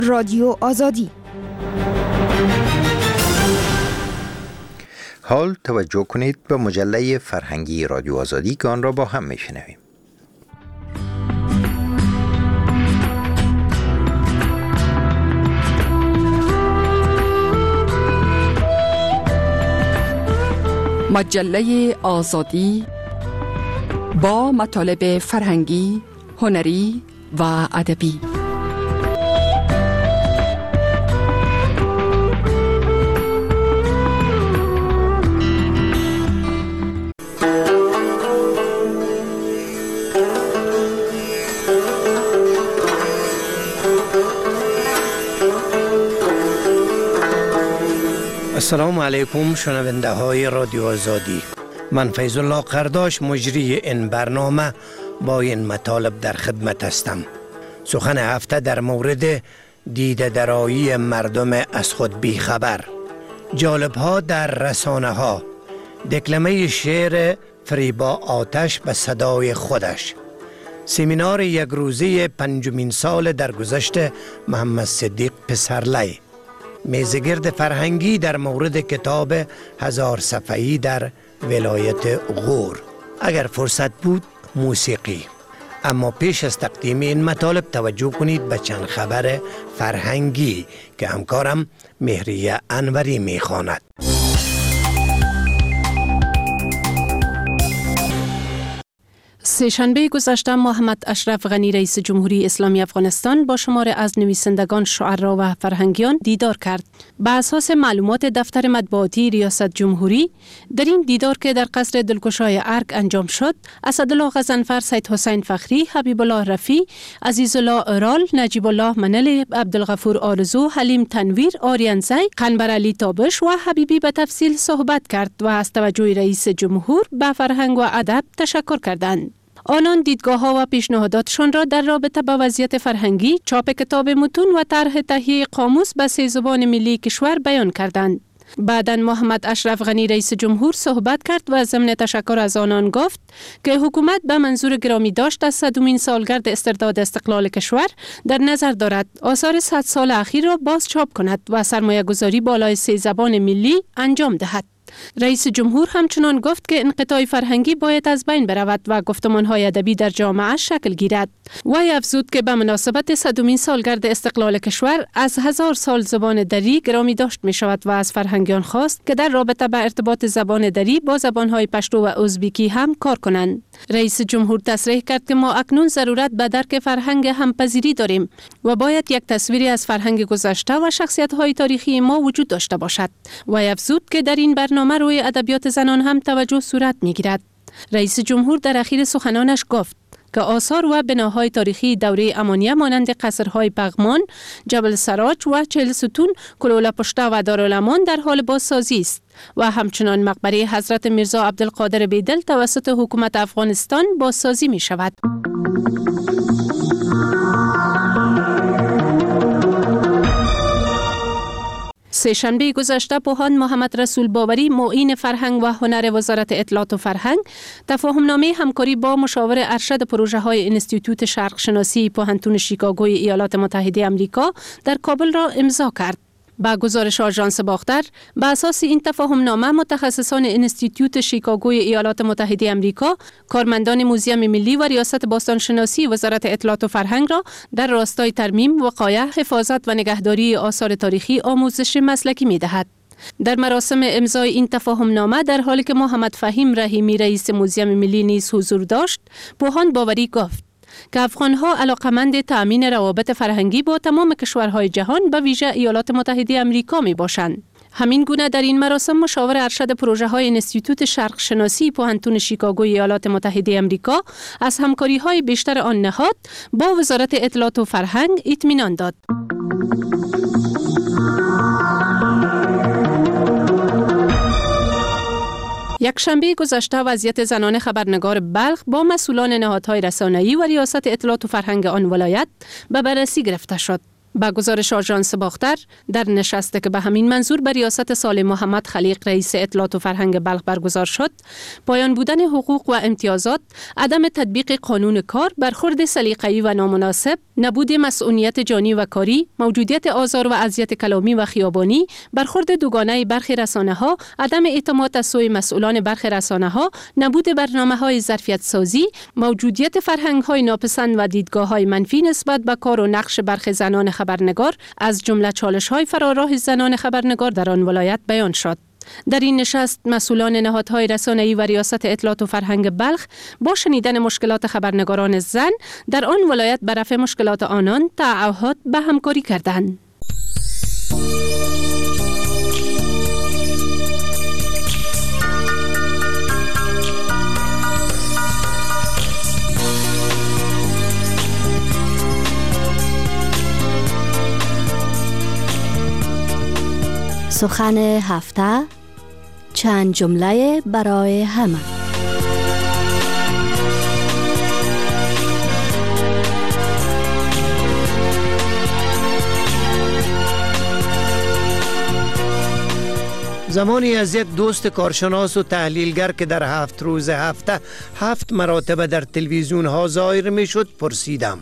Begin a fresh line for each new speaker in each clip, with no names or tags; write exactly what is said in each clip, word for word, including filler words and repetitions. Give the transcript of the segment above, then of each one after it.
رادیو آزادی.
حال توجه کنید به مجله فرهنگی رادیو آزادی که آن را با هم میشنویم.
مجله آزادی با مطالب فرهنگی، هنری و ادبی.
السلام علیکم شنونده های رادیو آزادی. من فیض الله قرداش مجری این برنامه با این مطالب در خدمت هستم. سخن هفته در مورد دیده درایی مردم از خود بیخبر، جالب ها در رسانه ها، دکلمه شعر فریبا آتش به صدای خودش، سمینار یک روزه پنجمین سال در گذشت محمد صدیق پسرلی، میزگرد فرهنگی در مورد کتاب هزار صفحه‌ای در ولایت غور. اگر فرصت بود موسیقی. اما پیش از تقدیم این مطالب توجه کنید به چند خبر فرهنگی که همکارم مهریه انوری میخواند.
سه‌شنبه گذشته محمد اشرف غنی رئیس جمهوری اسلامی افغانستان با شمار از نویسندگان، شاعران و فرهنگیان دیدار کرد. بر اساس معلومات دفتر مطبوعاتی ریاست جمهوری، در این دیدار که در قصر دلگشای ارگ انجام شد، اسدالله غضنفر، سید حسین فخری، حبیب الله رفیع، عزیز الله ارال، نجیب الله منل، عبدالغفور آرزو، حلیم تنویر، آریان زی، قنبر علی تابش و حبیبی به تفصیل صحبت کرد و از توجه رئیس جمهور به فرهنگ و ادب تشکر کردند. آنان دیدگاه‌ها و پیشنهاداتشان را در رابطه با وضعیت فرهنگی، چاپ کتاب متون و طرح تهیه قاموس به سه زبان ملی کشور بیان کردند. بعداً محمد اشرف غنی رئیس جمهور صحبت کرد و ضمن تشکر از آنان گفت که حکومت به منظور گرامی داشت از صدمین سالگرد استرداد استقلال کشور در نظر دارد آثار صد سال اخیر را باز چاپ کند و سرمایه گذاری بالای سه زبان ملی انجام دهد. رئیس جمهور همچنان گفت که انقطاع فرهنگی باید از بین برود و گفتمان‌های ادبی در جامعه شکل گیرد. وی افزود که به مناسبت صدمین سالگرد استقلال کشور از هزار سال زبان دری گرامی داشت می شود و از فرهنگیان خواست که در رابطه با ارتباط زبان دری با زبان‌های پشتو و ازبکی هم کار کنند. رئیس جمهور تصریح کرد که ما اکنون ضرورت به درک فرهنگ همپذیری داریم و باید یک تصویری از فرهنگ گذشته و شخصیت‌های تاریخی ما وجود داشته باشد. وی افزود که در این برنامه روی ادبیات زنان هم توجه صورت می‌گیرد. رئیس جمهور در اخیر سخنانش گفت که آثار و بناهای تاریخی دوره امانیه مانند قصرهای پغمان، جبل سراج و چهل ستون، کلوله پشته و دارالامان در حال بازسازی است و همچنان مقبره حضرت میرزا عبدالقادر بیدل توسط حکومت افغانستان بازسازی می شود. سه‌شنبه گذشته پوهاند محمد رسول باوری، معین فرهنگ و هنر وزارت اطلاعات و فرهنگ، تفاهمنامه همکاری با مشاور ارشد پروژه های انستیتوت شرق شناسی پوهنتون شیکاگوی ایالات متحده آمریکا در کابل را امضا کرد. با گزارش آژانس باختر، به اساس این تفاهمنامه متخصصان انستیتوت شیکاگوی ایالات متحده آمریکا، کارمندان موزیم ملی و ریاست باستانشناسی وزارت اطلاعات و فرهنگ را در راستای ترمیم، وقایع، حفاظت و نگهداری آثار تاریخی آموزش مسلکی می‌دهد. در مراسم امضای این تفاهمنامه در حالی که محمد فهیم رحیمی رئیس موزیم ملی نیز حضور داشت، پوهاند باوری گفت که افغان‌ها علاقمند تأمین روابط فرهنگی با تمام کشورهای جهان به ویژه ایالات متحده آمریکا می باشند. همین گونه در این مراسم مشاور ارشد پروژه های انستیتوت شرق شناسی پوهنتون شیکاگوی ایالات متحده آمریکا از همکاری های بیشتر آن نهاد با وزارت اطلاعات و فرهنگ اطمینان داد. یک شنبه گذشته وضعیت زنان خبرنگار بلخ با مسئولان نهادهای رسانه‌ای و ریاست اطلاعات و فرهنگ آن ولایت به بررسی گرفته شد. با گزارش آژانس باختر، در نشستی که به همین منظور به ریاست سالم محمد خلیق رئیس اطلاعات و فرهنگ بلخ برگزار شد، پایان بودن حقوق و امتیازات، عدم تطبیق قانون کار، برخورد سلیقه‌ای و نامناسب، نبود مسئولیت جانی و کاری، موجودیت آزار و اذیت کلامی و خیابانی، برخورد دوگانه برخی رسانه‌ها، عدم اعتماد از سوی مسئولان برخی رسانه‌ها، نبود برنامه‌های ظرفیت سازی، موجودیت فرهنگ‌های ناپسند و دیدگاه‌های منفی نسبت به کار و نقش برخی زنان خبرنگار از جمله چالش‌های فراراه زنان خبرنگار در آن ولایت بیان شد. در این نشست مسئولان نهادهای رسانه‌ای و ریاست اطلاعات و فرهنگ بلخ با شنیدن مشکلات خبرنگاران زن در آن ولایت به رفع مشکلات آنان تعهد به همکاری کردند.
سخن هفته، چند جمله برای همه.
زمانی از یک دوست کارشناس و تحلیلگر که در هفت روز هفته هفت مراتبه در تلویزیون ها ظاهر می شد پرسیدم: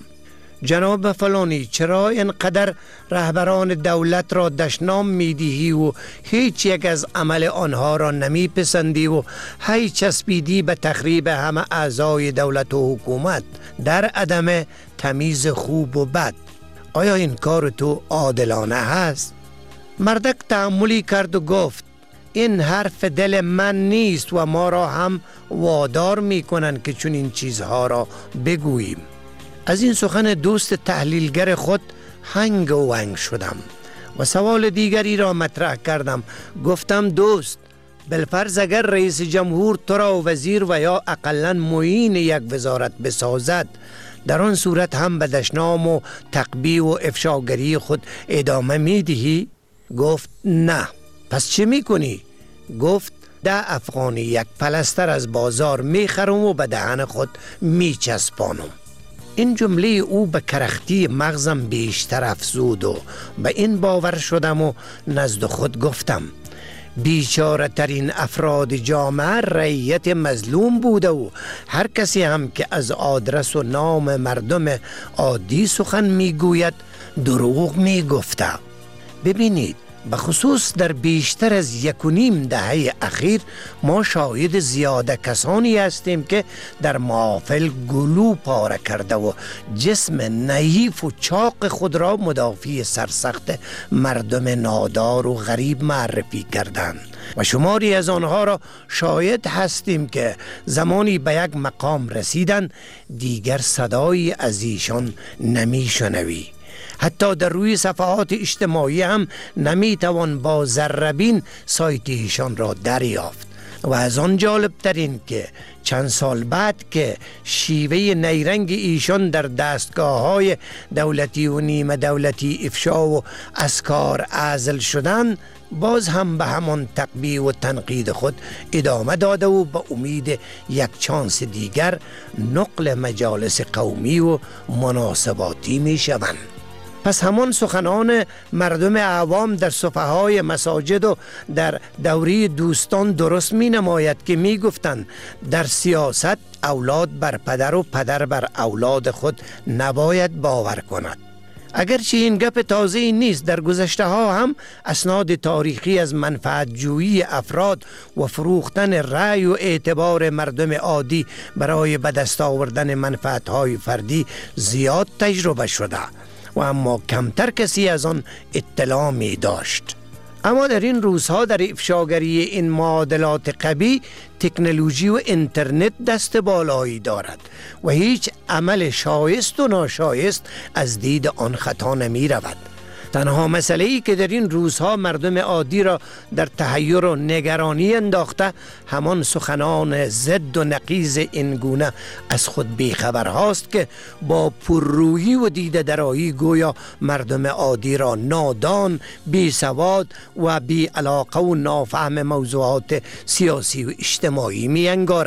جناب فلانی، چرا اینقدر رهبران دولت را دشنام میدهی و هیچ یک از عمل آنها را نمیپسندی و هی چسبیدی به تخریب همه اعضای دولت و حکومت در عدم تمیز خوب و بد؟ آیا این کار تو عادلانه هست؟ مردک تأملی کرد و گفت: این حرف دل من نیست و ما را هم وادار میکنن که چون این چیزها را بگوییم. از این سخن دوست تحلیلگر خود هنگ و ونگ شدم و سوال دیگری را مطرح کردم. گفتم: دوست، بالفرض اگر رئیس جمهور تو را وزیر و یا اقلا معین یک وزارت بسازد، در آن صورت هم به دشنام و تقبیح و افشاگری خود ادامه می دهی؟ گفت: نه. پس چه می کنی؟ گفت: ده افغانی یک پلستر از بازار می خرم و به دهن خود می چسبانم. این جمله او به کرختی مغزم بیشتر افزود و به این باور شدم و نزد خود گفتم: بیچاره ترین افراد جامعه رعیت مظلوم بوده و هر کسی هم که از آدرس و نام مردم عادی سخن میگوید دروغ میگفته. ببینید، به خصوص در بیشتر از یک و نیم دهه اخیر ما شاهد زیاده کسانی هستیم که در محافل گلو پاره کرده و جسم نحیف و چاق خود را مدافع سرسخت مردم نادار و غریب معرفی کردند و شماری از آنها را شاهد هستیم که زمانی به یک مقام رسیدن دیگر صدایی از ایشان نمی شنوی. حتی در روی صفحات اجتماعی هم نمیتوان با ذره‌بین سایت ایشان را دریافت. و از آن جالب ترین که چند سال بعد که شیوه نیرنگ ایشان در دستگاه های دولتی و نیمه دولتی افشا و از کار عزل شدن، باز هم به همان تقبیح و تنقید خود ادامه داده و به امید یک چانس دیگر نقل مجالس قومی و مناسباتی می شوند. پس همان سخنان مردم عوام در صفحه های مساجد و در دوری دوستان درست می نماید که می گفتند در سیاست اولاد بر پدر و پدر بر اولاد خود نباید باور کند. اگرچه این گپ تازه نیست، در گذشته ها هم اسناد تاریخی از منفعت جویی افراد و فروختن رأی و اعتبار مردم عادی برای به دست آوردن منفعت های فردی زیاد تجربه شده و اما کمتر کسی از آن اطلاع می داشت. اما در این روزها در افشاگری این معادلات قبیح تکنولوژی و اینترنت دست بالایی دارد و هیچ عمل شایست و ناشایست از دید آن خطا نمی رود. تنها مسئله ای که در این روزها مردم عادی را در تحیر و نگرانی انداخته همان سخنان ضد و نقیض این گونه از خود بیخبر هاست که با پررویی و دیده درایی گویا مردم عادی را نادان، بی سواد و بی علاقه و نافهم موضوعات سیاسی و اجتماعی می انگارند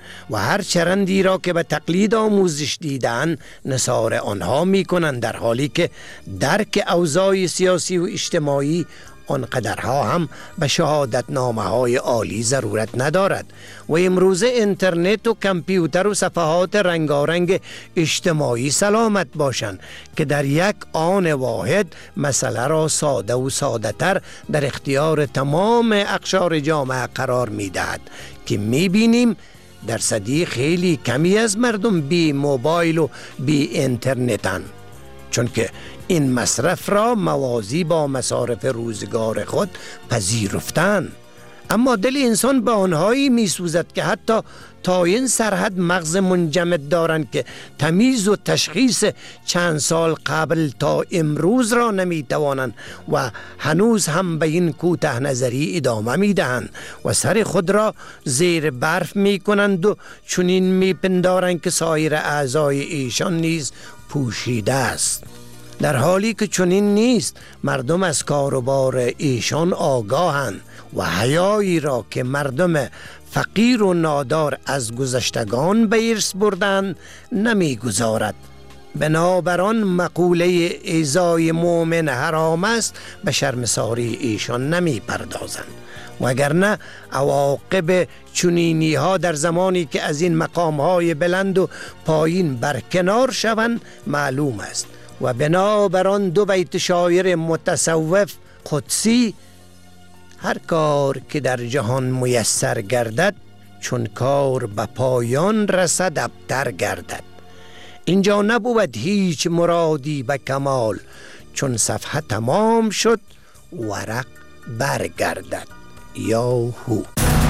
و هر چرندی را که به تقلید آموزش دیدن نثار آنها می کنند، در حالی که درک اوضاع سیاسی و اجتماعی آنقدرها هم به شهادت نامه های عالی ضرورت ندارد. و امروز اینترنت و کامپیوتر و صفحات رنگارنگ اجتماعی سلامت باشند که در یک آن واحد مسئله را ساده و ساده تر در اختیار تمام اقشار جامعه قرار می دهد که می بینیم درصدی خیلی کمی از مردم بی موبایل و بی اینترنتن، چون که این مصرف را موازی با مصارف روزگار خود پذیرفتند. اما دل انسان به آنهایی می سوزد که حتی تا این سرحد مغز منجمد دارند که تمیز و تشخیص چند سال قبل تا امروز را نمی توانند و هنوز هم به این کوته نظری ادامه می دهند و سر خود را زیر برف می کنند و چنین می پندارند که سایر اعضای ایشان نیز پوشیده است، در حالی که چنین نیست. مردم از کاروبار ایشان آگاهند و حیایی را که مردم فقیر و نادار از گذشتگان به ارث بردند نمی گذارد. بنابراین مقوله ایذای مؤمن حرام است به شرمساری ایشان نمی پردازند، وگرنه عواقب چنینی ها در زمانی که از این مقام های بلند و پایین برکنار شوند معلوم است. و بنابراین دو بیت شاعر متصوف قدسی: هر کار که در جهان میسر گردد، چون کار به پایان رسد ابتر گردد. اینجا نبود هیچ مرادی به کمال، چون صفحه تمام شد ورق برگردد. یاهو.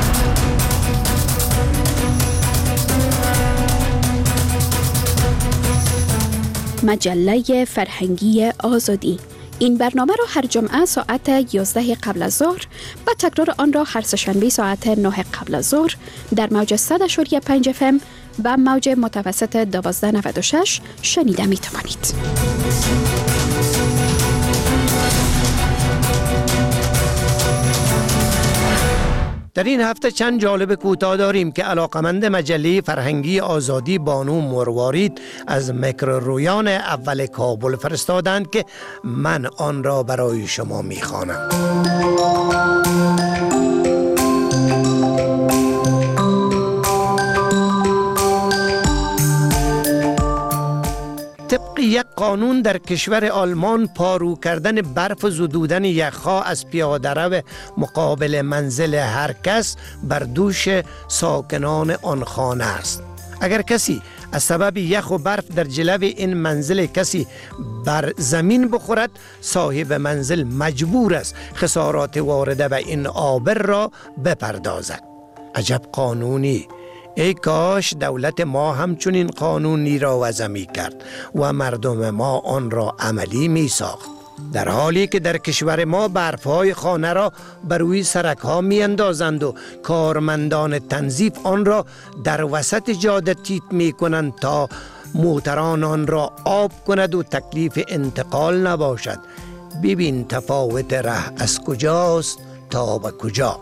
مجله فرهنگی آزادی. این برنامه را هر جمعه ساعت یازده قبل از ظهر و تکرار آن را هر سه‌شنبه ساعت نه قبل از ظهر در موج صد و پنج اف ام و موج متوسط دوازده نود و شش شنیده می توانید.
در این هفته چند جالب کوتاه داریم که علاقمند مجله فرهنگی آزادی بانو مروارید از میکرورویان اول کابل فرستادند که من آن را برای شما میخوانم. طبق یک قانون در کشور آلمان پارو کردن برف و زدودن یخها از پیاده رو مقابل منزل هر کس بر دوش ساکنان آن خانه است. اگر کسی از سبب یخ و برف در جلو این منزل کسی بر زمین بخورد، صاحب منزل مجبور است خسارات وارده به این آبر را بپردازد. عجب قانونی! ای کاش دولت ما همچنین قانونی را وضع می کرد و مردم ما آن را عملی می ساخت. در حالی که در کشور ما برفهای خانه را بر روی سرک ها می اندازند و کارمندان تنظیف آن را در وسط جاده تیت می کنند تا موتران آن را آب کند و تکلیف انتقال نباشد. ببین تفاوت ره از کجاست تا به کجا.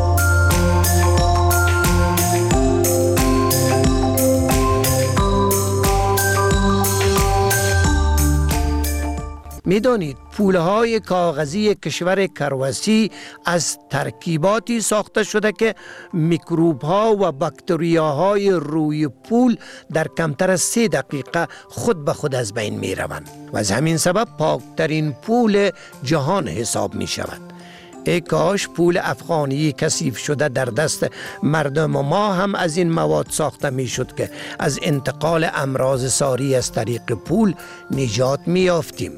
میدانید پولهای کاغذی کشور کرواسی از ترکیباتی ساخته شده که میکروب ها و باکتریاهای روی پول در کمتر از سه دقیقه خود به خود از بین می روند و از همین سبب پاکترین پول جهان حساب می شود. ای کاش پول افغانی کثیف شده در دست مردم ما هم از این مواد ساخته می شد که از انتقال امراض ساری از طریق پول نجات می یافتیم.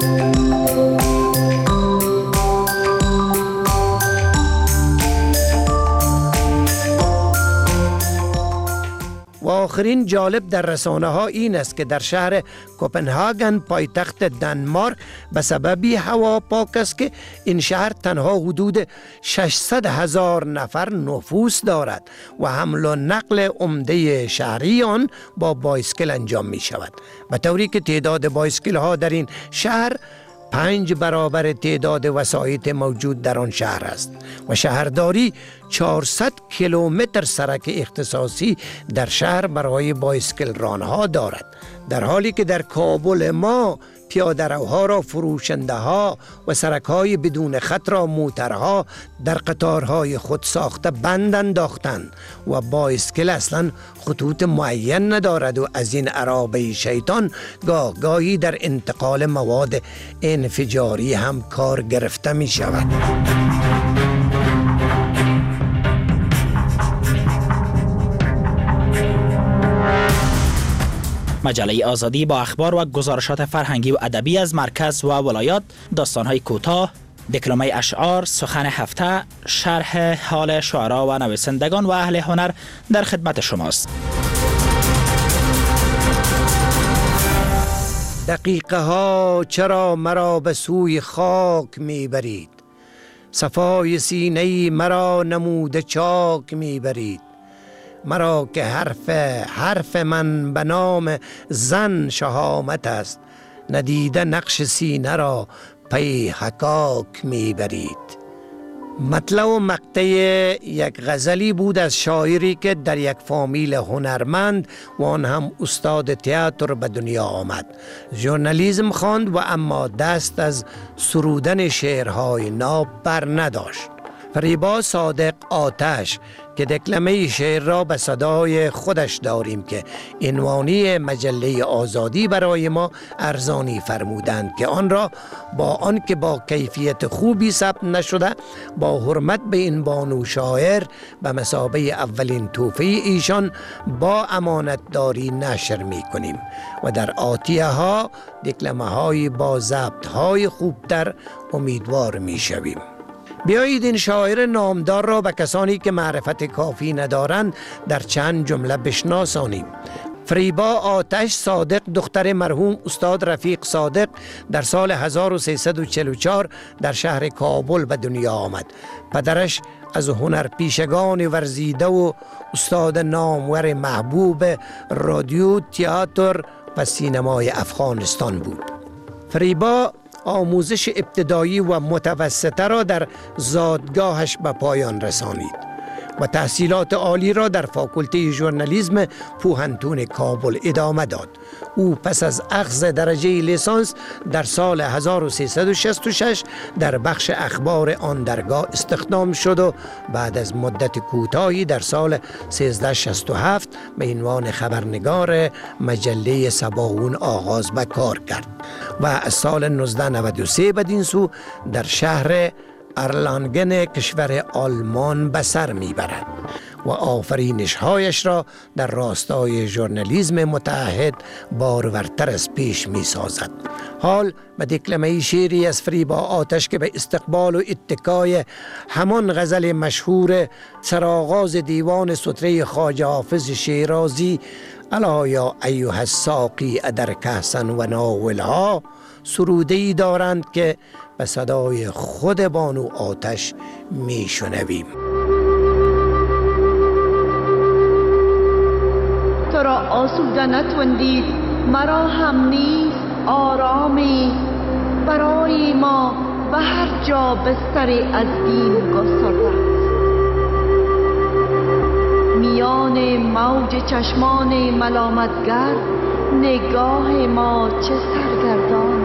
و آخرین جالب در رسانه ها این است که در شهر کوپنهاگن پایتخت دانمارک به سببی هوا پاک است که این شهر تنها حدود ششصد هزار نفر نفوس دارد و حمل و نقل عمده شهری آن با بایسکل انجام می شود، به طوری که تعداد بایسکل ها در این شهر پنج برابر تعداد وسایط موجود در آن شهر است و شهرداری چهارصد کیلومتر سرک اختصاصی در شهر برای بایسکل رانها دارد، در حالی که در کابل ما پیاده روها را فروشنده ها و سرک های بدون خط را موترها در قطارهای خود ساخته بند انداختند و بایسکل اصلا خطوط معین ندارد و از این عرابه شیطان گاه گاهی در انتقال مواد انفجاری هم کار گرفته می شود.
مجله آزادی با اخبار و گزارشات فرهنگی و ادبی از مرکز و ولایات، داستان‌های کوتاه، دکلمه اشعار، سخن هفته، شرح حال شعرا و نویسندگان و اهل هنر در خدمت شماست.
دقیقه ها چرا مرا به سوی خاک میبرید، صفای سینه مرا نموده چاک میبرید، مرا که حرف حرف من به نام زن شهامت است، ندیده نقش سینه را پی حکاک میبرید. مطلع و مقطع یک غزلی بود از شاعری که در یک فامیل هنرمند و آن هم استاد تئاتر به دنیا آمد. ژورنالیسم خواند و اما دست از سرودن شعرهای ناب بر نداشت. فریبا صادق آتش که دکلمه شعر را به صدای خودش داریم که عنوانی مجله آزادی برای ما ارزانی فرمودند که آن را با آن که با کیفیت خوبی ثبت نشده با حرمت به این بانو شاعر به مثابه اولین توفیه ایشان با امانتداری نشر می کنیم و در آتیه ها دکلمه های با ضبط های خوبتر امیدوار می شویم. بیایید این شاعر نامدار را به کسانی که معرفت کافی ندارند در چند جمله بشناسانیم. فریبا آتش صادق دختر مرحوم استاد رفیق صادق در سال هزار و سیصد و چهل و چهار در شهر کابل به دنیا آمد. پدرش از هنرپیشگان ورزیده و استاد نامور محبوب رادیو، تئاتر و سینمای افغانستان بود. فریبا آموزش ابتدایی و متوسطه را در زادگاهش به پایان رسانید و تحصیلات عالی را در فاکولته ژورنالیسم پوهنتون کابل ادامه داد. او پس از اخذ درجه لیسانس در سال هزار و سیصد و شصت و شش در بخش اخبار آن درگاه استخدام شد و بعد از مدت کوتاهی در سال سیزده شصت و هفت به عنوان خبرنگار مجله صباحون آغاز به کار کرد و از سال نوزده نود و سه بدین سو در شهر ارلانگن کشور آلمان به سر میبرد و آفرینش‌هایش را در راستای ژورنالیسم متعهد بارورتر از پیش می‌سازد. حال به دکلمه شعری از فریبا آتش که به استقبال و اتکای همان غزل مشهور سرآغاز دیوان ستره خواجه حافظ شیرازی الا یا ایها الساقی ادر کأسا و ناولها سروده‌ای دارند که به صدای خود بانو آتش میشنویم.
تو را آسوده نتوندید مرا هم نیست آرامی، برای ما به هر جا بستری از دین گسترده. میان موج چشمان ملامتگر نگاه ما چه سرگردان،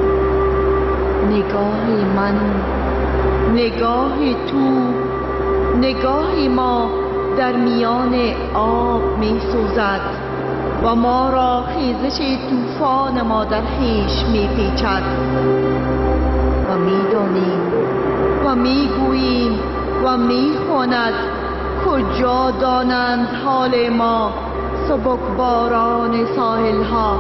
نگاه من، نگاه تو، نگاه ما در میان آب می سوزد و ما را خیزش طوفان ما در خویش می پیچد و می دانیم و می گوییم و می خواند کجا دانند حال ما سبکباران ساحل ها.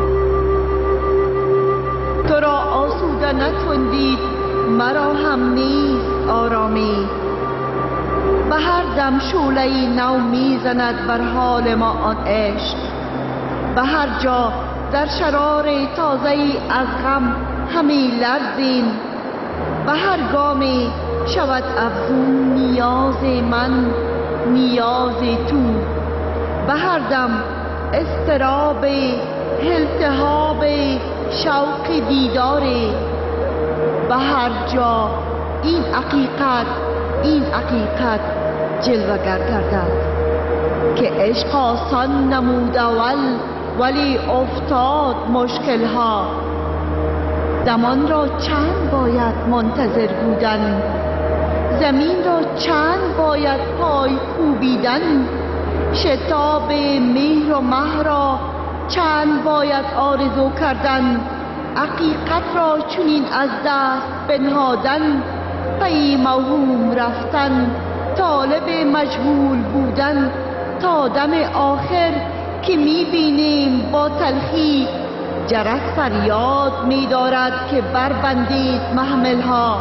تو را آسوده نتوندید مرا هم نیست آرامی، به هر دم شعله‌ای نو میزند بر حال ما آن عشق، به هر جا در شرار تازه‌ای از غم همی لرزیم، به هر گامی شود افزون نیاز من نیاز تو، به هر دم اضطراب التهاب شوق دیداری به هر جا این حقیقت این حقیقت جلوگر گردد که عشق آسان نمود اول ولی افتاد مشکل ها. زمان را چند باید منتظر بودن، زمین را چند باید پای کوبیدن، شتاب مهر و مه را چند باید آرزو کردن، حقیقت را چنین از دست بنهادن، پی موهوم رفتن، طالب مجهول بودن، تا دم آخر که میبینیم با تلخی جرس فریاد می‌دارد که بربندید محمل ها.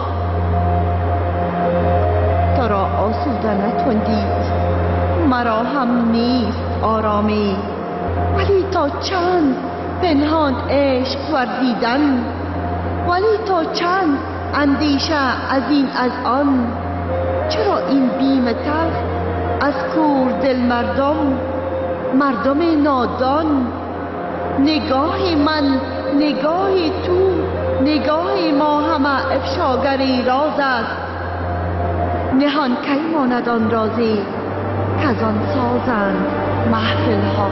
تو را آسوده نتوندید، مرا هم نیست آرامی، ولی تا چند پنهان عشق ورزیدن، ولی تا چند اندیشه از این از آن. چرا این بیم تلخ از کور دل مردم مردم نادان؟ نگاه من نگاه تو نگاه ما همه افشاگری راز است، نهان کی ماند آن رازی که از آن سازند محفل ها.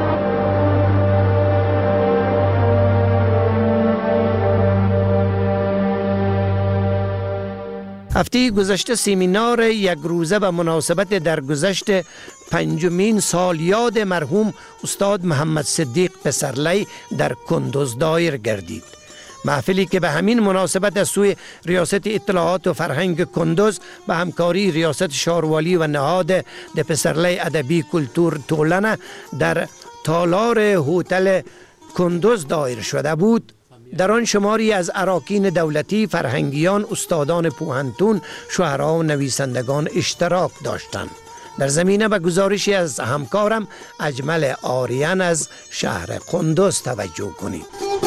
هفته گذشته سمینار یک روزه به مناسبت درگذشت پنجمین سالیاد مرحوم استاد محمد صدیق پسرلی در کندوز دایر گردید. محفلی که به همین مناسبت از سوی ریاست اطلاعات و فرهنگ کندوز به همکاری ریاست شاروالی و نهاد د پسرلی ادبی کلتور تولنه در تالار هتل کندوز دایر شده بود. در آن شماری از اراکین دولتی، فرهنگیان، استادان پوهنتون، شاعران و نویسندگان اشتراک داشتند. در زمینه به گزارشی از همکارم اجمل آریان از شهر کندوز توجه کنید.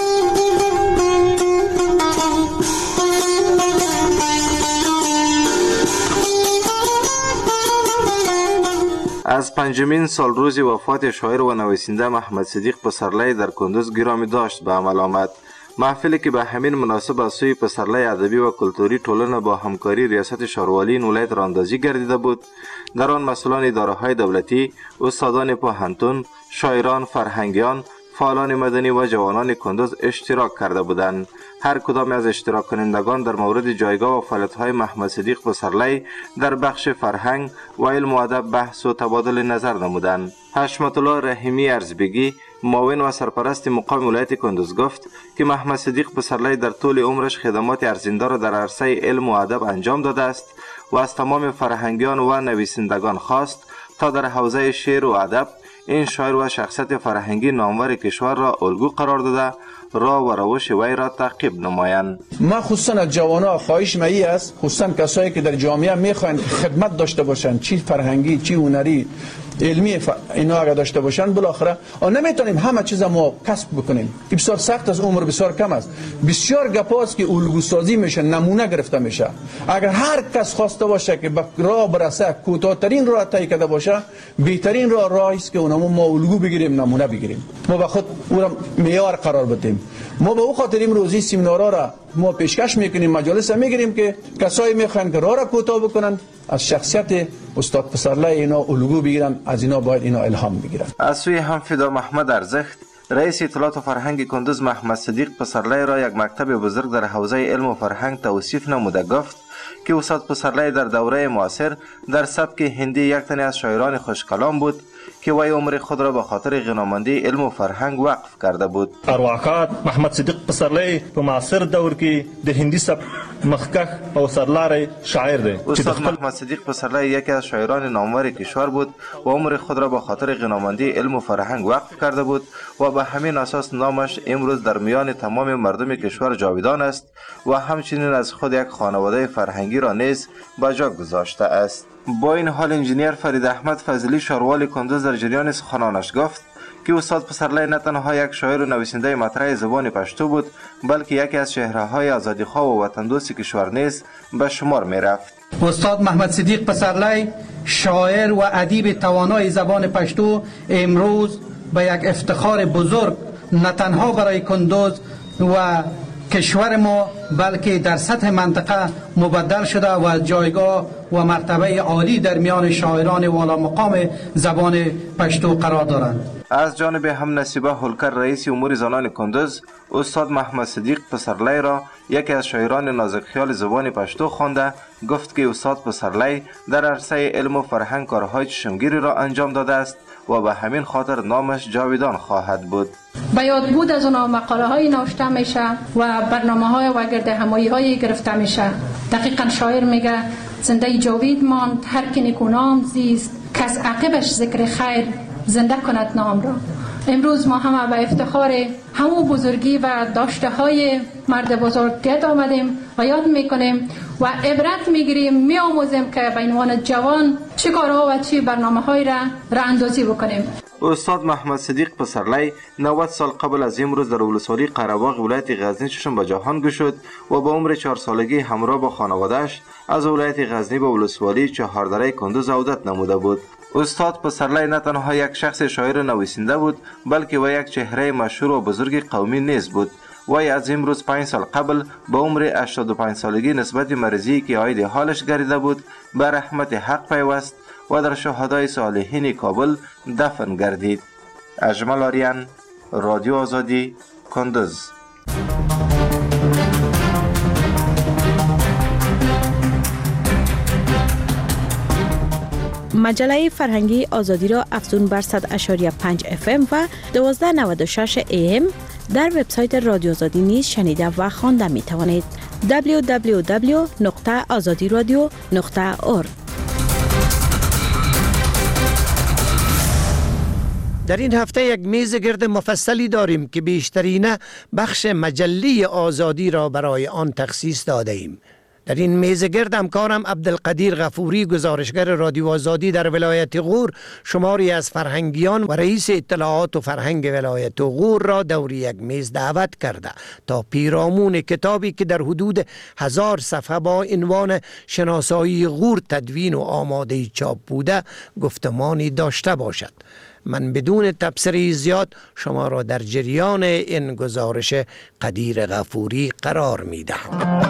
از پنجمین سال روز وفات شاعر و نویسنده محمد صدیق پسرلی در کندوز گرامی داشت به عمل آمد. محفلی که به همین مناسبت از سوی پسرلی ادبی و کلتوری تولنه با همکاری ریاست شاروالی این ولایت راندازی گردیده بود. در آن مسئولان اداره‌های دولتی، استادان پوهنتون، شاعران، فرهنگیان، فعالان مدنی و جوانان کندوز اشتراک کرده بودند. هر کدام از اشتراک کنندگان در مورد جایگاه و فعالیت‌های محمد صدیق پسرلی در بخش فرهنگ و علم و ادب بحث و تبادل نظر نمودند. حشمت الله رحیمی ارزبیگی، معاون و سرپرست مقام ولایت کندوز گفت که محمد صدیق پسرلی در طول عمرش خدمات ارزنده را در عرصه علم و ادب انجام داده است و از تمام فرهنگیان و نویسندگان خواست تا در حوزه شعر و ادب این شاعر و شخصیت فرهنگی نامور کشور را الگو قرار داده راه و روش وی را تعقیب نمایند.
ما خصوصا از جوانان خواهش می است، خصوصا کسایی که در جامعه میخواین خدمت داشته باشند، چی فرهنگی چی هنری علمی ف... اینا اگر داشته باشند، بالاخره آن نمیتونیم همه چیز ما کسب بکنیم. این بسیار سخت است، عمر بسیار کم است. بسیار گپاست که الگو سازی میشه، نمونه گرفته میشه. اگر هر کس خواسته باشه که به راه برسه، کوتاه‌ترین راه طی کرده باشه، بهترین راه راهی است که اونمون ما الگو بگیریم، نمونه بگیریم، ما به خود اون معیار قرار بدیم. ما به او خاطر امروزی سمینارها را ما پیشکش میکنیم، مجالس میگیریم که کسایی میخوان که راه را کوتاه بکنن، از شخصیت استاد پسرلی اینا الگو بگیرن، از اینا باید اینا الهام بگیرن.
از سوی هم فدا محمد ارزخت، رئیس اطلاعات و فرهنگ کندوز محمد صدیق پسرلی را یک مکتب بزرگ در حوزه علم و فرهنگ توصیف نموده گفت که استاد پسرلی در دوره معاصر در سبک هندی یک تن از شاعران خوشکلام بود که وی عمر خود را به خاطر غنامندی علم و فرهنگ وقف کرده بود.
ارواحات محمد صدیق پسرلی په معاصر دور کې د هندي سبک مخکښ او سرلاری شاعر دی.
استاد محمد صدیق پسرلی یکی از شاعران نامور کشور بود و عمر خود را به خاطر غنامندی علم و فرهنگ وقف کرده بود و به همین اساس نامش امروز در میان تمام مردم کشور جاویدان است و همچنین از خود یک خانواده فرهنگی را نیز به جا گذاشته است. با این حال انجینیر فرید احمد فضلی شاروال کندوز در جریان سخنانش گفت که استاد پسرلی نه تنها یک شاعر و نویسنده مطرح زبان پشتو بود، بلکه یکی از چهره‌های آزادیخواه و وطندوست کشور نیز به شمار می‌رفت.
استاد محمد صدیق پسرلی شاعر و ادیب توانای زبان پشتو امروز به یک افتخار بزرگ نه تنها برای کندوز و کشور ما بلکه در سطح منطقه مبدل شده و جایگاه و مرتبه عالی در میان شاعران والا مقام زبان پشتو قرار دارند.
از جانب هم نصیبه هولکر رئیس امور زنان کندوز استاد محمد صدیق پسرلی را یکی از شاعران نازک خیال زبان پشتو خوانده گفت که استاد پسرلی در عرصه علم و فرهنگ کارهای چشمگیری را انجام داده است و به همین خاطر نامش جاویدان خواهد بود.
به یاد بود از اونها مقاله های نوشته میشه و برنامه های و گرد همایی های گرفته میشه. دقیقا شاعر میگه زنده جاوید ماند هر که نکونام زیست کس عقبش ذکر خیر زنده کند نام را. امروز ما همه به افتخار همو بزرگی و داشته های مرد بزرگیت آمدیم و یاد میکنیم و عبرت میگیریم، میآموزیم که به عنوان جوان چه کارها و چه برنامه های را راه اندازی بکنیم.
استاد محمد صدیق پسرلی نود سال قبل از امروز در ولسوالی قره‌باغ ولایت غزنی چشم به جهان گشود و با عمر چهار سالگی همراه با خانواده‌اش از ولایت غزنی به ولسوالی چهاردره کندوز عودت نموده بود. استاد پسرلی نه تنها یک شخص شاعر نویسنده بود بلکه و یک چهره مشهور و بزرگ قومی نیز بود. وی از امروز پنج سال قبل به عمر هشتاد و پنج سالگی نسبت مریضی که عاید حالش گردیده بود به رحمت حق پیوست و در شهدای صالحین کابل دفن گردید. اجمل آریان، رادیو آزادی، کندوز.
مجله فرهنگی آزادی را افزون بر صد و پنج ممیز اف ام و دوازده نود و شش ای ام در وبسایت رادیو آزادی نیز شنیده و خوانده می توانید. دبلیو دبلیو دبلیو نقطه آزادی رادیو نقطه اورگ.
در این هفته یک میز گرد مفصلی داریم که بیشترین بخش مجله آزادی را برای آن تخصیص داده ایم. در این میز گرد همکارم عبدالقدیر غفوری گزارشگر رادیو آزادی در ولایت غور شماری از فرهنگیان و رئیس اطلاعات و فرهنگ ولایت غور را دور یک میز دعوت کرده تا پیرامون کتابی که در حدود هزار صفحه با عنوان شناسایی غور تدوین و آماده چاپ بوده گفتمانی داشته باشد. من بدون تبصره زیاد شما را در جریان این گزارش قدیر غفوری قرار می دهم.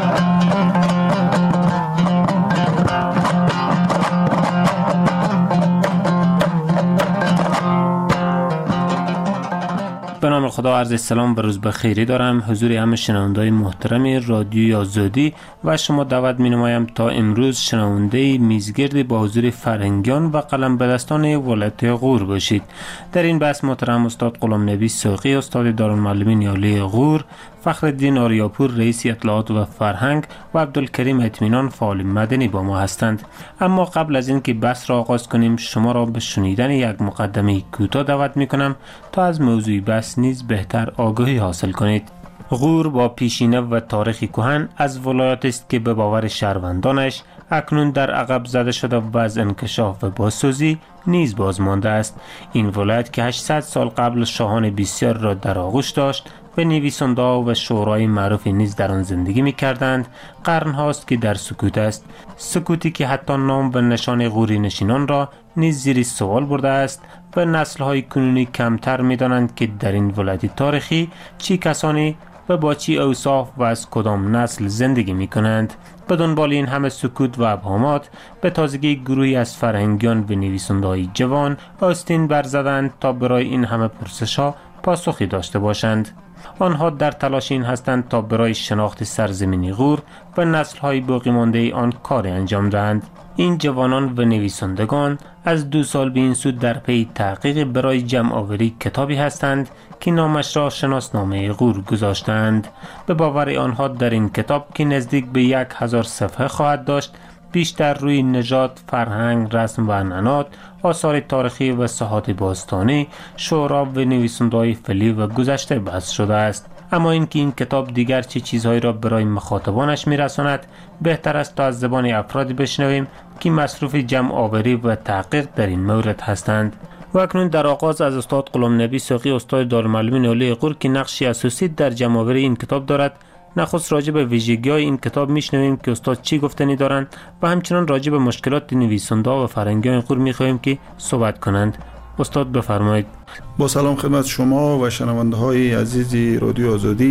به نام خدا عرض سلام و روز بخیری دارم حضور همه شنونده‌های محترم رادیوی آزادی و شما دعوت می نمایم تا امروز شنونده میزگرد با حضور فرهنگیان و قلم به دستان ولایت غور باشید. در این بحث محترم استاد غلام نبی ساقی استاد دارالمعلمین عالی غور، فخرالدین آریاپور رئیس اطلاعات و فرهنگ و عبدالکریم اطمینان فعال مدنی با ما هستند. اما قبل از اینکه بحث را آغاز کنیم شما را به شنیدن یک مقدمه کوتاه دعوت می کنم تا از موضوع بحث نیز بهتر آگاهی حاصل کنید. غور با پیشینه و تاریخی کهن از ولایت است که به باور شهروندانش اکنون در عقب زده شده و از انکشاف و بازسازی نیز باز مانده است. این ولایت که هشتصد سال قبل شاهان بسیار را در آغوش داشت به نویسنده و شورای معروفی نیز در آن زندگی می کردند، قرن هاست که در سکوت است، سکوتی که حتی نام و نشان غوری نشینان را نیز زیر سوال برده است و نسل های کنونی کمتر می دانند که در این ولایت تاریخی چی کسانی و با چی اوصاف و از کدام نسل زندگی می کنند. به دنبال این همه سکوت و ابهامات به تازگی گروهی از فرهنگیان و نویسنده‌های جوان آستین برزدند تا برای این همه پرسش ها پاسخی داشته باشند. آنها در تلاش این هستند تا برای شناخت سرزمین غور و نسل‌های باقی مانده آن کار انجام دهند. این جوانان و نویسندگان از دو سال به این سو در پی تحقیق برای جمع آوری کتابی هستند که نامش را شناسنامه غور گذاشتند. به باور آنها در این کتاب که نزدیک به یک هزار صفحه خواهد داشت بیشتر روی نژاد، فرهنگ، رسم و عنعنات، آثار تاریخی و ساحات باستانی، شعرا و نویسنده‌های فعلی و گذشته بحث شده است. اما اینکه این کتاب دیگر چه چیزهایی را برای مخاطبانش میرساند بهتر است تا از زبان افرادی بشنویم که مصروف جمع آوری و تحقیق در این مورد هستند. و اکنون در آغاز از استاد غلام نبی ساقی استاد دارالمعلمین عالی غور که نقشی اساسی در جمع آوری این کتاب دارد نخست راجع به ویژگی‌های این کتاب میشنویم که استاد چی گفتنی دارند و همچنان راجع به مشکلات نویسنده و فرهنگیان غور می‌خواهیم که صحبت کنند. استاد بفرمایید.
با سلام خدمت شما و شنونده های عزیز رادیو آزادی.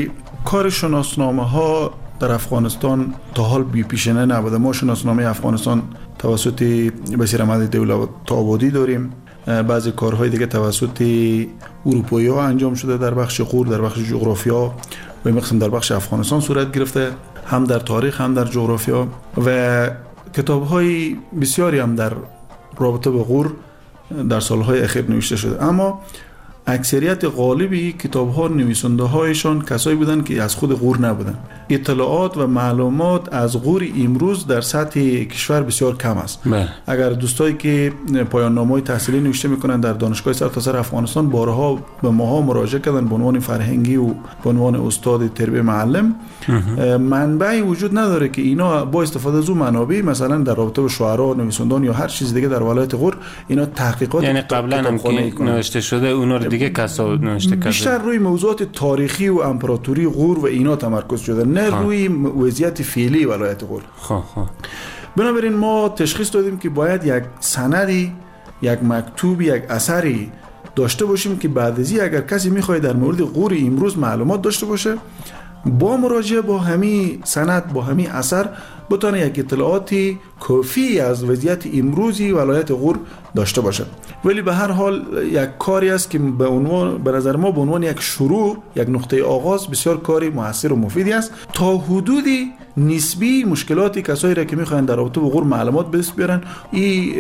کار شناسنامه ها در افغانستان تا حال بی پیشینه نبوده. ما شناسنامه افغانستان توسط بشیر احمد دولت آبادی داریم، بعضی کارهای دیگه توسط اروپایی ها انجام شده در بخش غور، در بخش جغرافیا و مقسم در بخش افغانستان صورت گرفته، هم در تاریخ هم در جغرافیا، و کتاب های بسیاری هم در رابطه به غور در سالهای اخیر نوشته شده. اما اکثریت غالبی کتاب ها نویسنده هایشان کسایی بودن که از خود غور نبودن. اطلاعات و معلومات از غور امروز در سطح کشور بسیار کم است. بله. اگر دوستایی که پایان نامه‌های تحصیلی نوشته میکنن در دانشگاه سرتاسر افغانستان بارها به ماها مراجعه کردن به عنوان فرهنگی و به عنوان استاد تربیت معلم، منبعی وجود نداره که اینا با استفاده از اون منابع مثلا در رابطه با شعرا، نویسندگان یا هر چیز دیگه در ولایت غور اینا تحقیقات، یعنی
قبلا هم که نوشته شده اونا رو دیگه کسا نوشته کرده،
بیشتر روی موضوعات تاریخی و امپراتوری غور و اینا تمرکز شده، نه خواه. روی وضعیت فعلی ولایت غور.
خواه خواه.
بنابراین ما تشخیص دادیم که باید یک سندی، یک مکتوب، یک اثری داشته باشیم که بعد از این اگر کسی میخواد در مورد غور امروز معلومات داشته باشه، با مراجعه با همین سند، با همین اثر بتونه یک اطلاعاتی کافی از وضعیت امروزی ولایت غور داشته باشه. ولی به هر حال یک کاری است که به عنوان به نظر ما به عنوان یک شروع، یک نقطه آغاز بسیار کاری موثر و مفیدی است. تا حدودی نسبی مشکلاتی کسایی را که میخواین در رابطه با غور معلومات به دست بیارن، این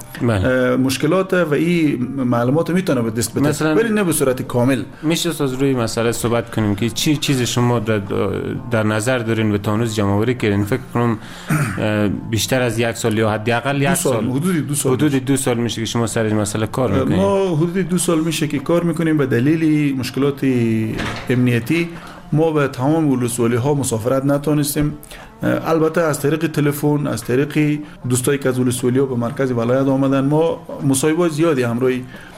مشکلات و این معلومات میتونه به دست بده، ولی نه به صورت کامل.
میشه از روی مسئله صحبت کنیم که چی چیز شما در نظر دارین و تانوز جمع‌آوری کردین؟ فکر کنم بیشتر از یک سال یا حداقل یک سال،
سال حدود دو سال
حدود دو سال میشه که شما سر این مسئله کار میکنید.
ما حدود دو سال میشه که کار میکنیم. به دلیل مشکلات امنیتی ما به تمام ولسوالی ها مسافرت نتونستیم. البته از طریق تلفن، از طریق دوستایی که از ولسوالی ها به مرکز ولایت آمدن، ما مصاحبه زیادی همراه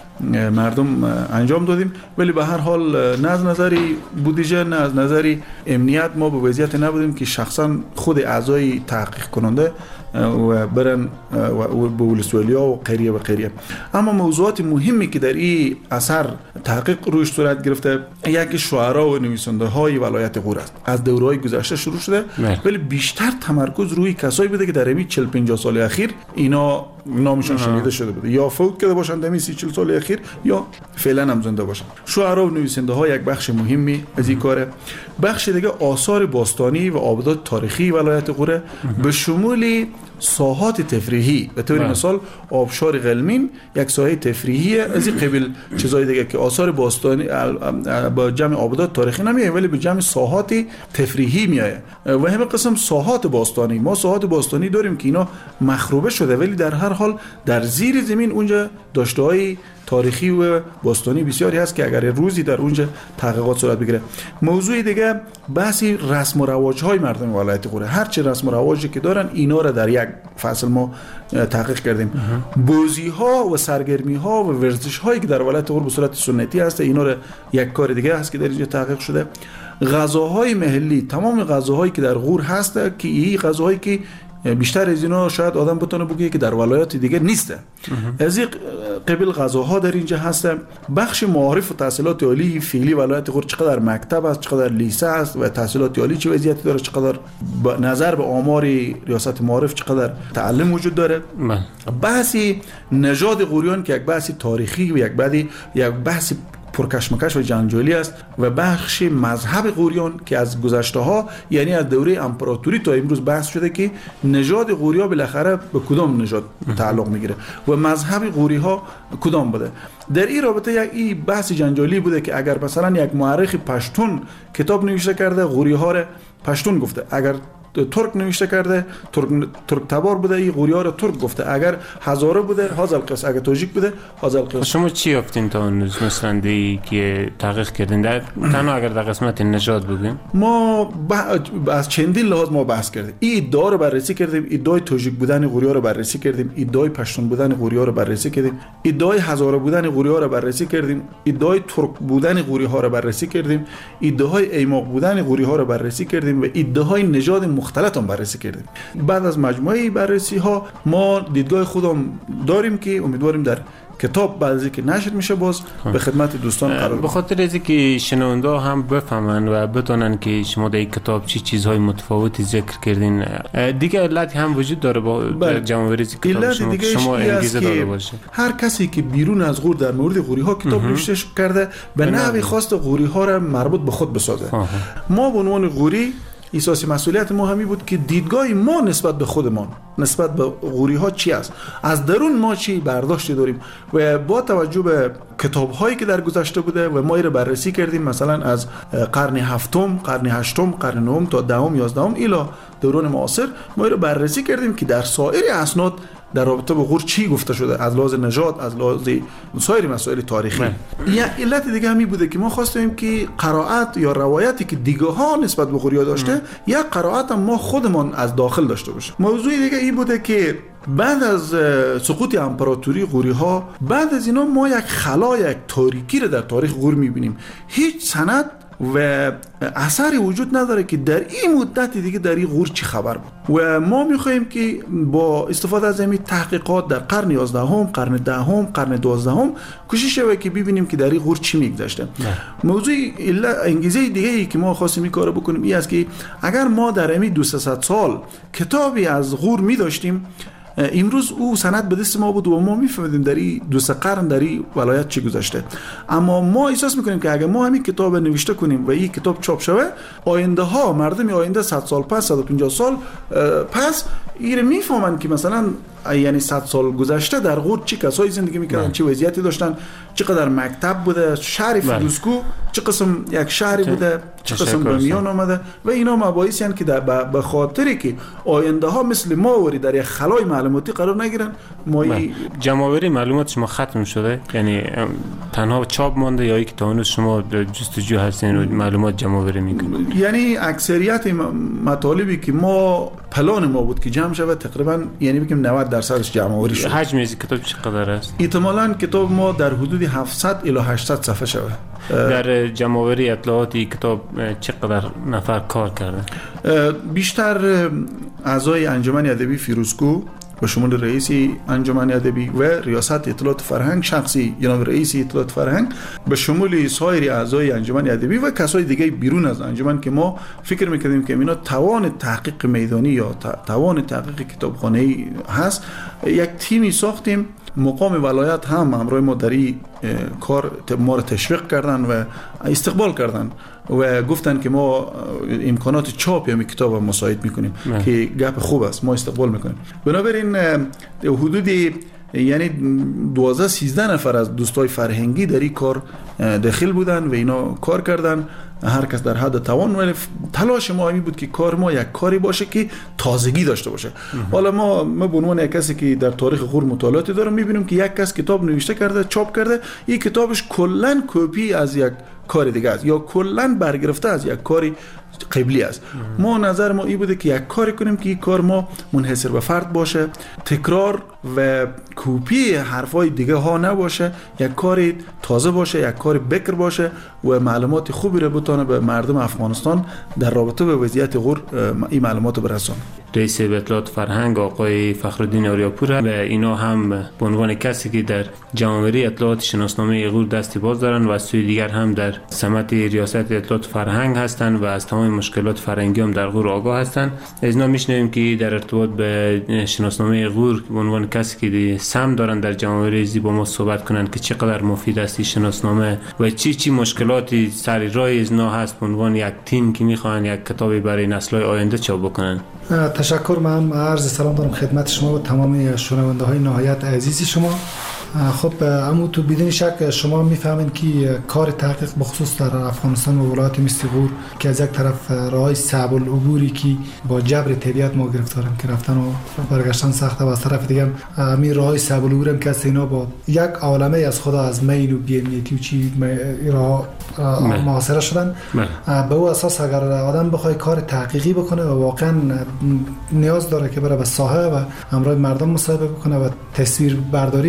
مردم انجام دادیم، ولی به هر حال نه از نظر بودجه نه از نظر امنیت ما به وضعیت نبودیم که شخصا خود اعضای تحقیق کننده و برن و به ولسوالیا و قریه و قریه. اما موضوعات مهمی که در این اثر تحقیق روش صورت گرفته، یکی شعرا و نویسنده های ولایت غور است. از دورهای گذشته شروع شده، ولی بیشتر تمرکز روی کسایی بوده که در همین چهل پنجاه سال اخیر اینا نامشون شنیده شده بوده، یا فوت کرده باشند در سی چهل سال اخیر یا فعلا هم زنده باشند. شعرا و نویسنده ها یک بخش مهمی از این کاره. بخش دیگه آثار باستانی و آبادات تاریخی ولایت غور به شمول ساحات تفریحی، به طور مثال آبشار قلمین یک ساحه تفریحی از این قبیل چیزای دیگه که آثار باستانی با جمع آبادات تاریخی نمیایه، ولی به جمع ساحات تفریحی میایه. و همه قسم ساحات باستانی، ما ساحات باستانی داریم که اینا مخروبه شده، ولی در هر حال در زیر زمین اونجا داشته‌های تاریخی و باستانی بسیاری هست که اگر روزی در اونجا تحقیقات صورت بگیره. موضوع دیگه بحثی رسم و رواج‌های مردم ولایت غور. هر چه رسم و رواجی که دارن اینا را در یک فصل ما تحقیق کردیم. بازی‌ها و سرگرمی‌ها و ورزش‌هایی که در ولایت غور به صورت سنتی هست، اینا را یک کار دیگه هست که در اینجا تحقیق شده. غذاهای محلی، تمام غذاهایی که در غور هست که این غذاهایی که بیشتر از اینا شاید آدم بتونه بگه که در ولایات دیگه نیسته. از این قبیل غذاها در اینجا هست. بخش معارف و تحصیلات عالی فعلی ولایت غور چقدر مکتب است، چقدر لیسه است و تحصیلات عالی چه وضعیتی داره، چقدر نظر به آمار ریاست معارف چقدر تعلم وجود داره. بحثی نژاد غوریان که یک بحث تاریخی و یک بعدی یک بحث پرکشمکش و جنجالی است، و بخش مذهب غوریان که از گذشته ها یعنی از دوره امپراتوری تا امروز بحث شده که نژاد غوریا بالاخره به کدام نژاد تعلق میگیره و مذهب غوری ها کدام بوده. در این رابطه یک این بحث جنجالی بوده که اگر مثلا یک مورخ پشتون کتاب نوشته کرده غوری ها را پشتون گفته، اگر ترک نوشته کرده ترک ترک تبار بوده این غوری ها را ترک گفته، اگر هزاره بوده هازل قص، اگر تاجیک بوده هازل قص.
شما چی یافتین تا اون روز مثلا دی که تحقیق کردین در تنها اگر در قسمت نژاد بگیم؟
ما ب... از چندین لحاظ ما بحث کردیم. این ادعا رو بررسی کردیم، ادعای تاجیک بودن غوری ها رو بررسی کردیم، ادعای پشتون بودن غوری ها رو بررسی کردیم، ادعای هزاره بودن غوری ها رو بررسی کردیم، ادعای ترک بودن غوری ها رو بررسی کردیم، ادعای ایماق بودن غوری ها رو بررسی کردیم و ادعای نژاد مختلط هم بررسی کردیم. بعد از مجموعه بررسی ها ما دیدگاه خودم داریم که امیدواریم در کتاب بعد از اینکه نشر میشه باز به خدمت دوستان قرار
به خاطر از اینکه شنونده هم بفهمن و بدونن که شما در این کتاب چی چیزهای متفاوتی ذکر کردین، دیگه علت هم وجود داره با جمع‌آوری کتاب شما که شما انگیزه داره باشه.
هر کسی که بیرون از غور در مورد غوری ها کتاب نوشته کرده به نحوی خواست غوری ها را مربوط به خود بسازه. ما به عنوان غوری احساس مسئولیت ما همی بود که دیدگاه ما نسبت به خودمان، نسبت به غوری ها چی است، از درون ما چی برداشتی داریم و با توجه به کتاب هایی که در گذشته بوده و ما رو بررسی کردیم، مثلا از قرن هفتم، قرن هشتم، قرن نهم تا دهم، یازدهم الی دوران معاصر ما رو بررسی کردیم که در سایر اسناد در رابطه با غور چی گفته شده از لحاظ نژاد، از لحاظ سایر مسائل تاریخی. یا علت دیگه همی بوده که ما خواستیم که قرائت یا روایتی که دیگه ها نسبت به غوریا داشته یا قرائت ما خودمان از داخل داشته باشه. موضوع دیگه این بوده که بعد از سقوط امپراتوری غوری ها، بعد از اینا ما یک خلا، یک تاریکی رو در تاریخ غور میبینیم. هیچ سند و اثری وجود نداره که در این مدت دیگه در این غور چی خبر بود و ما میخوایم که با استفاده از این تحقیقات در قرن یازدهم، قرن دهم، قرن دوازدهم کوشش شوه که ببینیم که در این غور چی میگذشته. موضوع انگیزه دیگه ای که ما خواستیم این کارو بکنیم این است که اگر ما در همین دو سه سال کتابی از غور می‌داشتیم، امروز او سند به دست ما بود و ما میفهمیدیم در این دو سه قرن در این ولایت چی گذشته. اما ما احساس میکنیم که اگر ما همین کتاب نوشته کنیم و این کتاب چاپ شوه، آینده ها، مردم آینده صد سال پس، صد و پنجاه سال پس این میفهمن که مثلا یعنی صد سال گذشته در غور چه کسایی زندگی میکردن، چه وضعیتی داشتن، چقدر مکتب بوده، شهر فیروزکو چه قسم یک شهری بوده، چه قسم به میان آمده و اینا مباحثی هستند که به خاطری که آینده ها مثل ما وری در یک خلای معلوماتی قرار نگیرن. ما
جمع‌آوری معلومات شما ختم شده، یعنی تنها چاپ مانده یا اینکه تا شما جستجو هستین و معلومات جمع‌آوری میکنید؟
یعنی اکثریت مطالبی که ما پلان ما بود که جمع شود تقریبا یعنی بگیم نود درصدش جمع‌آوری شد.
حجم این کتاب چقدر است؟
احتمالاً کتاب ما در حدود هفتصد الی هشتصد صفحه شود.
در جمع‌آوری اطلاعاتی کتاب چقدر نفر کار کردن؟
بیشتر اعضای انجمن ادبی فیروزکو به شمول رئیس انجمن ادبی و ریاست اطلاعات فرهنگ، شخصی جناب رئیس اطلاعات فرهنگ، به شمول سایر اعضای انجمن ادبی و کسای دیگه بیرون از انجمن که ما فکر می‌کردیم که اینا توان تحقیق میدانی یا توان تحقیق کتابخانه‌ای هست، یک تیمی ساختیم. مقام ولایت هم همراه ما در این کار ما رو تشویق کردن و استقبال کردن و گفتن که ما امکانات چاپ یا کتاب مساعد میکنیم که گپ خوب است، ما استقبال میکنیم. بنابراین حدودی یعنی دوازده سیزده نفر از دوستای فرهنگی در این کار داخل بودن و اینا کار کردن، هر کس در حد توان. ولی تلاش ما این بود که کار ما یک کاری باشه که تازگی داشته باشه. حالا ما ما به عنوان یک کسی که در تاریخ غور مطالعاتی دارم میبینیم که یک کس کتاب نوشته کرده، چاپ کرده، این کتابش کلا کپی از یک کار دیگه است یا کلا برگرفته از یک کاری قبلی است. ما نظر ما این بوده که یک کاری کنیم که این کار ما منحصر به فرد باشه، تکرار و کپی حرفای دیگه ها نباشه، یک کاری تازه باشه، یک کاری بکر باشه و معلومات خوبی رو بتونه به مردم افغانستان در رابطه به وضعیت غور این معلومات برسونه.
رئیس اطلاعات فرهنگ آقای فخرالدین آریاپور و اینا هم به عنوان کسی که در جمع‌آوری اطلاعات شناسنامه غور دستی باز دارن و از سوی دیگر هم در سمت ریاست اطلاعات فرهنگ هستند و از تمام مشکلات فرهنگی هم در غور آگاه هستند. از اینا میشنویم که در ارتباط به شناسنامه غور به عنوان کسی که سهم دارن در جمع‌آوری با ما صحبت کنن که چقدر مفید است شناسنامه و چی چی مشکلاتی سر راه از اینا هست به عنوان یک تیم که میخوان یک کتابی برای نسل‌های آینده چاپ بکنن.
تشکر. من عرض سلام دارم خدمت شما و تمام شنونده های نهایت عزیز شما. خب اما تو بدون شک شما میفهمین که کار تحقیق بخصوص در افغانستان و ولایت مثل غور که از یک طرف راهی صعب العبوری که با جبر طبیعت ما گرفتاریم که رفتن و برگشتن سخته و از طرف دیگه همین راهی صعب العبور هم که اینا با یک عالمه از خدا از میل و بی‌امنیتی و چی راه محاصره شدن. به او اساس اگر آدم بخواد کار تحقیقی بکنه و واقعا نیاز داره که بره به ساحه و همراه مردم مصاحبه بکنه و تصویر برداری بکنه،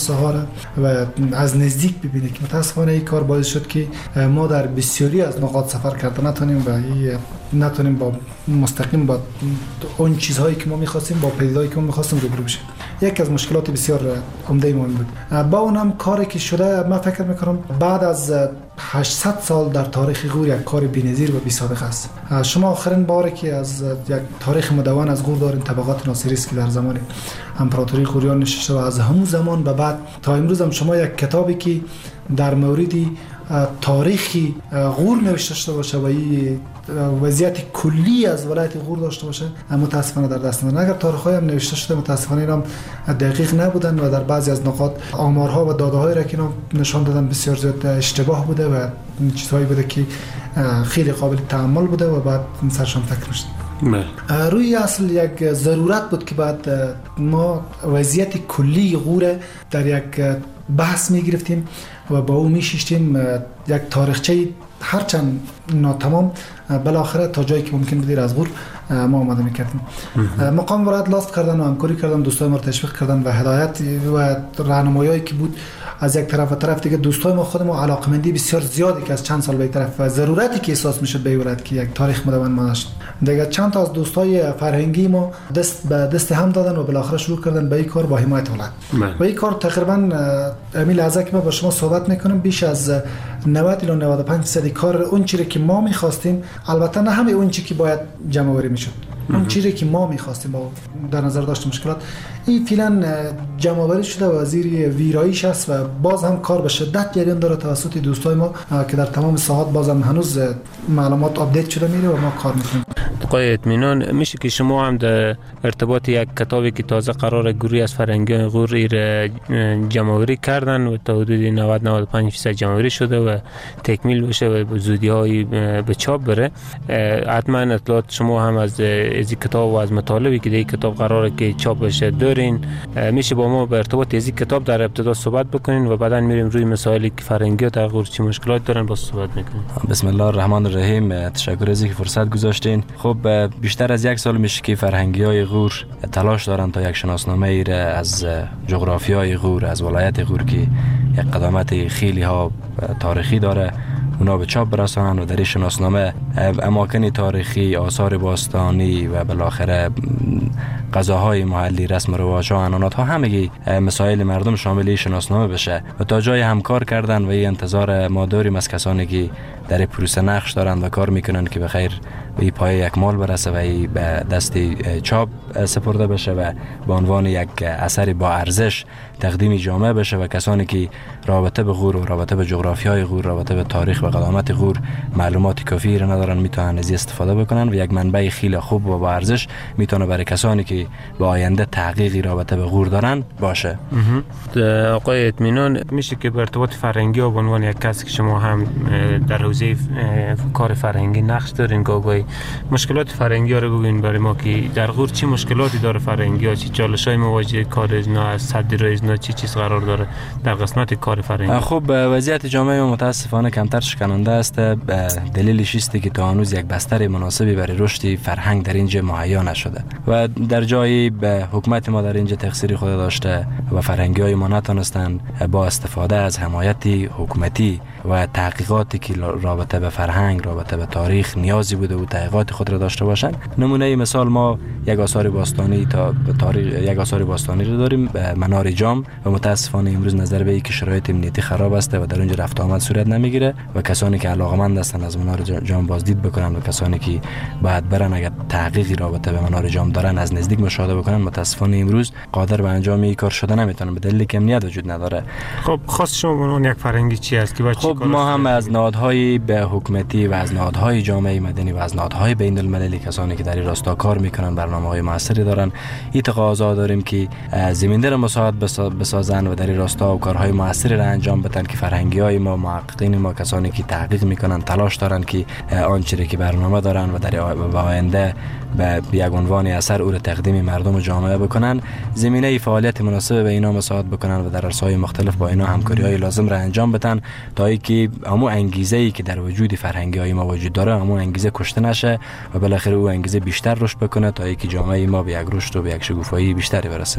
خصوص ها را و از نزدیک ببینه که متاسفانه این کار باعث شد که ما در بسیاری از نقاط سفر کرده نتونیم و نتونیم با مستقیم با اون چیزهایی که ما می‌خواستیم با پدیدهایی که ما می‌خواستیم روبرو بشیم. یک از مشکلات بسیار عمده ما بود. با اونم کاری که شده من فکر می‌کنم بعد از هشتصد سال در تاریخ غور یک کار بی‌نظیر و بی‌سابقه است. شما آخرین باری که از یک تاریخ مدون از غور دارین طبقات ناصری است که در زمان امپراتوری غوریان نشسته و از همون زمان به بعد تا امروز هم شما یک کتابی که در موردی تاریخی غور نوشته شده باشه و این وضعیت کلی از ولایت غور داشته باشه متاسفانه در دست ندارن. اگر تاریخ‌های هم نوشته شده متاسفانه اینا دقیق نبودن و در بعضی از نقاط آمارها و داده‌هایی را که اینا نشان دادن بسیار زیاد اشتباه بوده و چیزهایی بوده که خیلی قابل تأمل بوده و بعد سرشان فکر می‌شد. روی اصل یک ضرورت بود که بعد ما وضعیت کلی غور در یک بحث می گرفتیم و با او می شیشتیم یک تاریخچه هرچند ناتمام بالاخره تا جایی که ممکن بود از غور ما آماده میکردیم. مقام ولایت لاست کردن و همکاری کردن، دوستای ما رو تشویق کردن و هدایت و راهنمایی که بود از یک طرف و طرف دیگه دوستای ما خود ما علاقمندی بسیار زیادی که از چند سال به طرف و ضرورتی که احساس میشد به ولایت که یک تاریخ مدون ما داشت. دیگه چند تا از دوستای فرهنگی ما دست به دست هم دادن و بالاخره شروع کردن به این کار با حمایت ولایت. و این کار تقریبا امی لحظه که ما با شما صحبت میکنم بیش از نود الی نود و پنج درصد کار اون چیزی که ما میخواستیم، البته نه همه اون چیزی که باید جمع آوری میشد، اون چیزی که ما میخواستیم با در نظر داشت مشکلات این فعلا جمع آوری شده و وزیر ویرایش است و باز هم کار به شدت جریان داره توسط دوستای ما که در تمام ساحات باز هم هنوز معلومات آپدیت شده میره و ما کار میکنیم.
آقای اطمینان، میشه که شما هم در ارتباط یک کتابی که تازه قرار گروهی از فرهنگیان غور جمع آوری کردن و تا حدود نود تا نود و پنج درصد جمع آوری شده و تکمیل بشه و زودی‌هایی به چاپ بره، حتما اطلاعات شما هم از از کتاب و از مطالبی که در کتاب قراره که چاپ بشه دارین، میشه با ما به ارتباط از کتاب در ابتدا صحبت بکنین و بعداً میریم روی مسائلی که فرهنگی‌ها در غور چه مشکلات دارن با صحبت میکنیم.
بسم الله الرحمن الرحیم. تشکر از اینکه فرصت گذاشتین. خب بیشتر از یک سال میشه که فرهنگی‌های غور تلاش دارن تا یک شناسنامه ای از جغرافیای غور از ولایت غور که یک قدامت خیلی ها تاریخی داره اونا به چاپ برسانن و در این شناسنامه اماکن تاریخی، آثار باستانی و بالاخره غذاهای محلی، رسم و رواج‌ها، عنعنات‌ها همگی مسائل مردم شامل این شناسنامه بشه و تا جای همکار کردن و این انتظار ما داریم از کسانی که در پروسه نقش دارن و کار میکنن که بخیر به این پایه یک مال برسه و این به دست چاپ سپرده بشه و به عنوان یک اثر با ارزش تقدیم جامعه بشه و کسانی که رابطه به غور و رابطه به جغرافیای غور، رابطه به تاریخ و قدامت غور معلومات کافی را ندارن میتونن از استفاده بکنن و یک منبع خیلی خوب و با ارزش میتونه برای کسانی که به آینده تحقیقی رابطه به غور دارن باشه.
آقای اطمینان، میشه که به ارتباط فرهنگی و به عنوان یک کسی که شما هم در حوزه کار فرهنگی نقش دارین، گاگای مشکلات فرهنگی ها رو بگوین برای ما که در غور چی مشکلاتی داره فرهنگی ها، چی چالش‌های مواجه کار ازنا از صدر ازنا چی چیز قرار داره در قسمت کار فرهنگی؟
خب وضعیت جامعه ما متاسفانه کمتر شکننده است. دلیلش است که تا هنوز یک بستر مناسبی برای رشد فرهنگ در اینجا مهیا نشده و در جایی به حکومت ما در اینجا تقصیری خود داشته و فرهنگی‌های ما نتونستن با استفاده از حمایت حکومتی و تحقیقاتی که رابطه به فرهنگ، رابطه به تاریخ نیازی بوده و تحقیقات خود را داشته باشند. نمونه مثال ما یک آثار باستانی تا تاریخ یک آثار باستانی رو داریم، منار جام، و متاسفانه امروز نظر به اینکه شرایط امنیتی خراب است و در اونجا رفت آمد صورت نمیگیره و کسانی که علاقمند هستند از منار جام بازدید بکنن و کسانی که باید برن اگر تحقیقی رابطه به منار جام دارن از نزدیک مشاهده بکنن متاسفانه امروز قادر به انجام این کار شده نمیتونن به دلیل که امنیت وجود نداره.
خب خاص شما به عنوان یک فرهنگی چی است که باید
خب ما هم از نهادهای به حکومتی و از نهادهای جامعه مدنی و از نهادهای بین المللی کسانی که در این راستا کار میکنن برنامه‌های موثری دارن این تقاضا داریم که زمینه را مساعد بسازن و در این راستا و کارهای موثری را انجام بدن که فرهنگی‌های ما، محققین ما، کسانی که تحقیق میکنن تلاش دارن که آنچه که برنامه دارن و در آینده به یک عنوان اثر او را تقدیم مردم و جامعه بکنن، زمینه فعالیت مناسب به اینا مساعد بکنن و در عرصه‌های مختلف با اینا همکاری‌های لازم را انجام بدن تا اینکه همون انگیزه‌ای که در وجود فرهنگی‌های ما وجود داره همون انگیزه کشته نشه و بالاخره او انگیزه بیشتر رشد بکنه تا اینکه جامعه ما به یک رشد و به یک شکوفایی بیشتری برسه.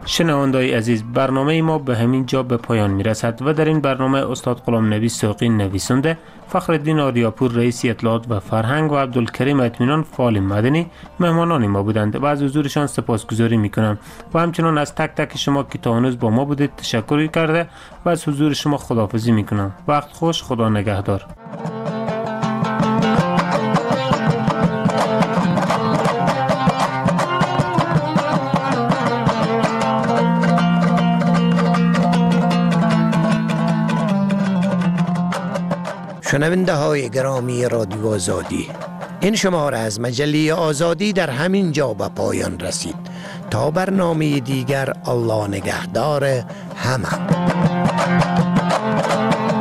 شنوندای عزیز، برنامه ما به همین جا به پایان می رسد و در این برنامه استاد غلام نبی ساقی نویسنده، فخرالدین آریاپور رئیس اطلاعات و فرهنگ و عبدالکریم اطمینان فعال مدنی مهمانان ما بودند و از حضورشان سپاسگزاری می کنم و همچنان از تک تک شما که تا هنوز با ما بودید تشکر کرده و از حضور شما خداحافظی می کنم. وقت خوش، خدا نگهدار.
شنونده های گرامی رادیو آزادی، این شماره از مجله آزادی در همین جا به پایان رسید. تا برنامه دیگر، الله نگهدار همه.